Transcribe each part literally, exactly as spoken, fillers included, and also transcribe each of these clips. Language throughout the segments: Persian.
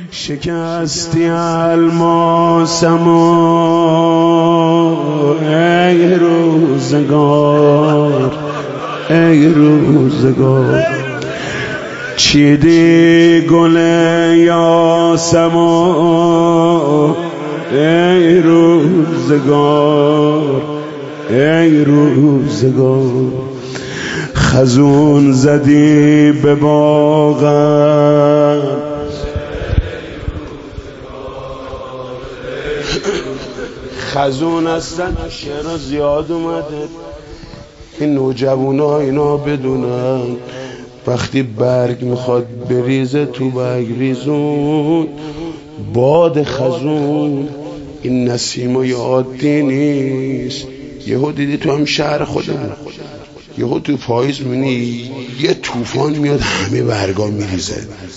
شکستی الماسمو ای روزگار ای روزگار، چیدی گل یاسمو ای روزگار ای روزگار، خزون زدی به باغم خزون هستن. شعر زیاد اومده، این نوجوونا اینا بدونن وقتی برگ میخواد بریزه تو برگ ریزون باد خزون، این نسیم عادی نیست. یهو دیدی تو هم شهر خودمون یهو تو پاییز میبینی یه طوفان میاد همه برگا میریزه،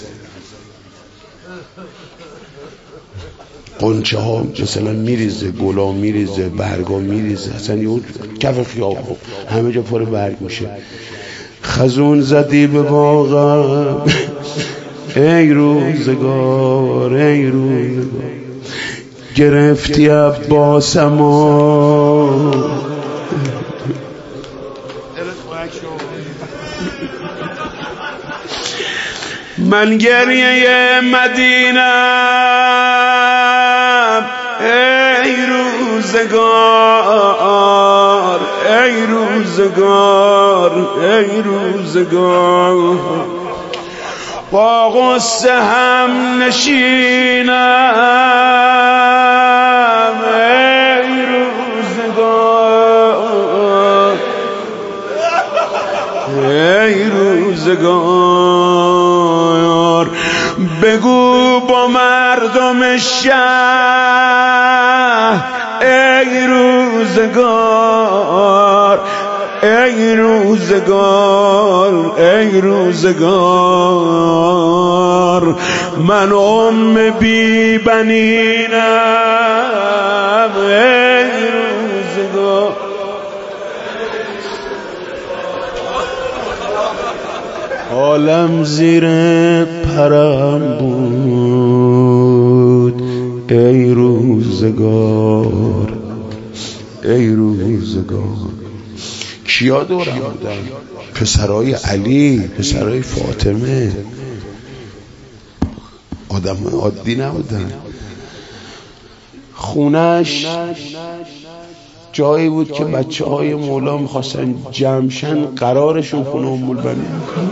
قنچه ها مثلا میریزه، گلا میریزه، برگا میریزه، اصلا یه کف خیابون همه جا پر برگ میشه. خزون زدی به باغم ای روزگار ای روزگار، گرفتی عباسمو من گریه مدینم ای روزگار ای روزگار ای روزگار، با غصه هم نشینم ای روزگار ای روزگار، بگو با مردم شهر ای روزگار ای روزگار ای روزگار، من ام بی بنینم ای روزگار. عالم زیر پرم بود ای روزگار ای روزگار. کیا دورم بودن؟ پسرای علی، پسرای فاطمه، آدم عادی نبودن. خونش جایی بود که بچه های مولا میخواستن جمشن، قرارشون خونه ام البنین.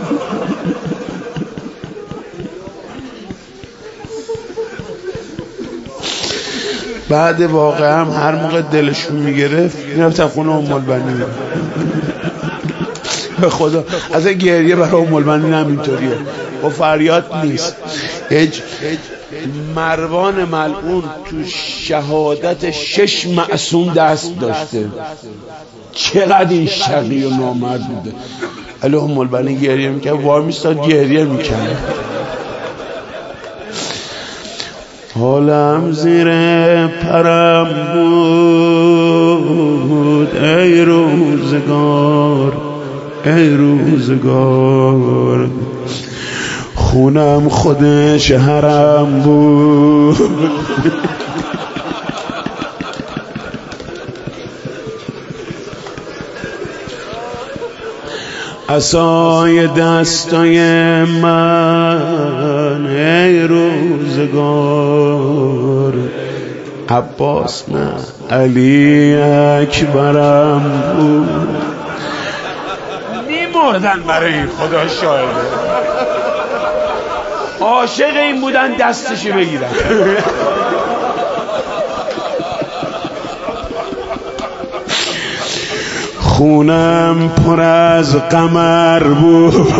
بعد واقعا هم هر موقع دلشون میگرفت میرفتن خونه ام البنین. به خدا از این گریه برای ام البنین هم اینطوریه و فریاد نیست. هیچ مروان ملعون تو شهادت شش معصوم دست داشته، چقدر این شقی و نامرد بوده. علی ام البنین گریه میکنه، وای میستاد گریه میکنه. حالم زیر پرم بود ای روزگار ای روزگار، خونم خود شهرم بود عصای دستای من ای روزگار، عباس نه علی اکبرم بود. میمردن برای این، خدا شاهده. عاشق این بودن دستشو بگیرن. خونم پر از قمر بود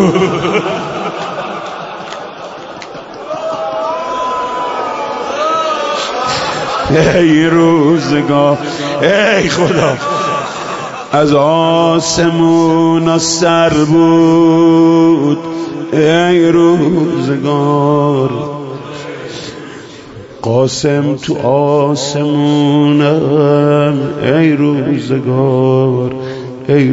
ای روزگار ای خدا، از آسمون سر بود ای روزگار، قاسم تو آسمونم ای روزگار ای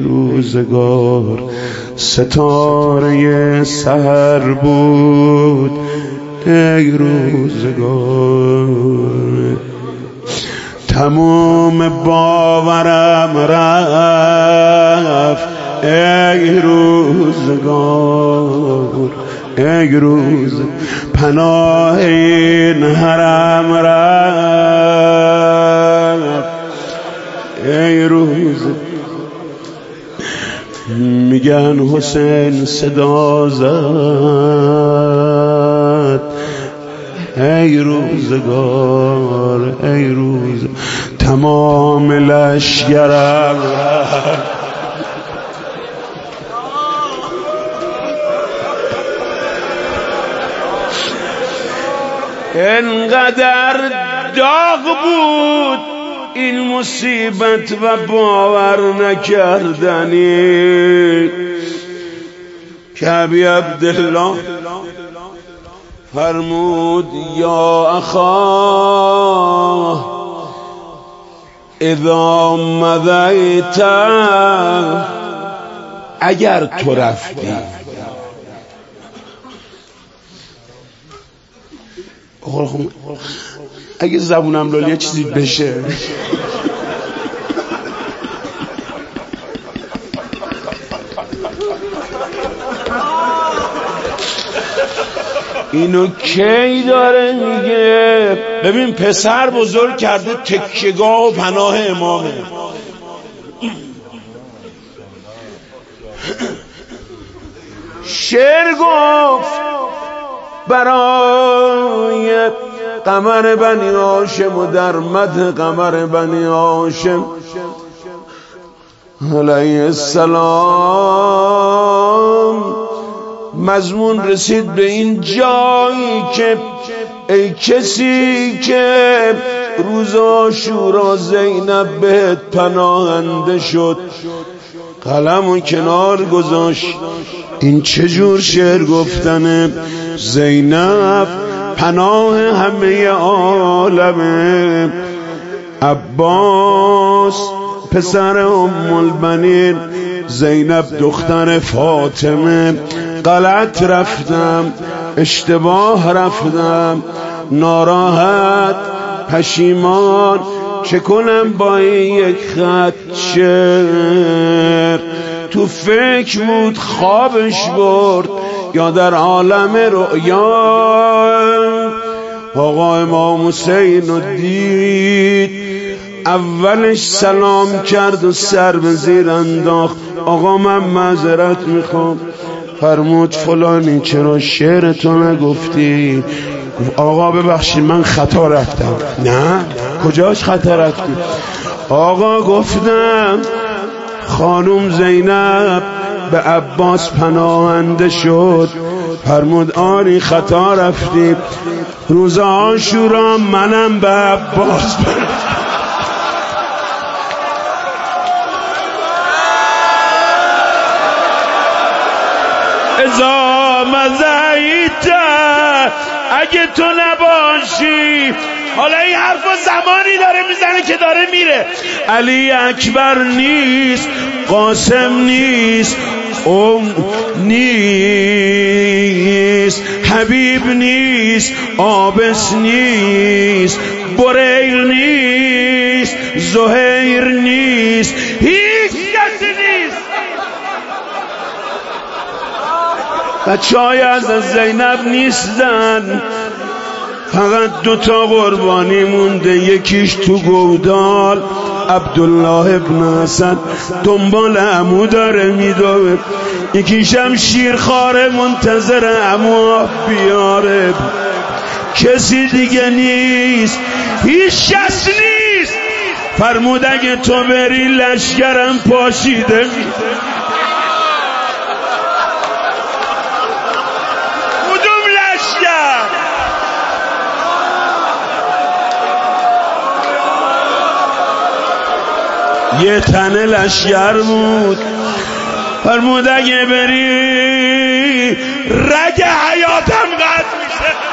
روزگار، ستاره سحر بود ای روزگار تمام باورم رفت ای روزگار ای روز پناه این حرم رفت ای روز میگن حسین صدا زد ای روزگار ای روز تمام لشگرم انقدر داغ بود این مصیبت و باور نکردنی که ابی عبدالله فرمود یا اخا اذا مضیت اگر تو رفتی اگه زبونم لالیه چیزی بشه اینو کی داره میگه؟ ببین پسر بزرگ کرده تکیه‌گاه و پناه امامه. شعر گفت برای قمر بنی هاشم و در مدح قمر بنی هاشم علیه السلام مضمون رسید به این جایی که ای کسی که روز عاشورا زینب بهت پناهنده شد، قلمو کنار گذاشت. این چجور شعر گفتنه؟ زینب پناه همه عالمه، عباس پسر ام البنین، زینب دختر فاطمه. غلط رفتم، اشتباه رفتم، ناراحت پشیمان، چه کنم با این یک خط شعر؟ تو فکر بود خوابش برد یا در عالم رؤیا. آقا امام حسین رو دید، اولش سلام کرد و سر به زیر انداخت. آقا من معذرت میخوام. فرمود فلانی چرا شعر تو نگفتی؟ آقا ببخشید من خطا رفتم. نه کجاش خطا رفتی؟ آقا گفتم خانم زینب به عباس پناهنده شد. فرمود آری خطا رفتی، روز عاشورا منم به عباس پناهنده. ازا مزایت اگه تو نباشی. حالا این حرفا زمانی داره میزنه که داره میره. علی اکبر نیست، قاسم نیست، ام نیست، حبیب نیست، آبس نیست، بریل نیست، زهیر نیست، هیچ کسی نیست. بچه های از زینب نیستن، فقط دوتا قربانی مونده. یکیش تو گودال عبدالله ابن حسن دنبال عمو داره میدوه، یکیشم شیرخواره منتظر عمو بیاره. کسی دیگه نیست، هیچ کس نیست. فرمود اگه تو بری لشکرم پاشیده میده. یه تنه لشگر بود. فرمود اگه بری رگ حیاتم قطع میشه.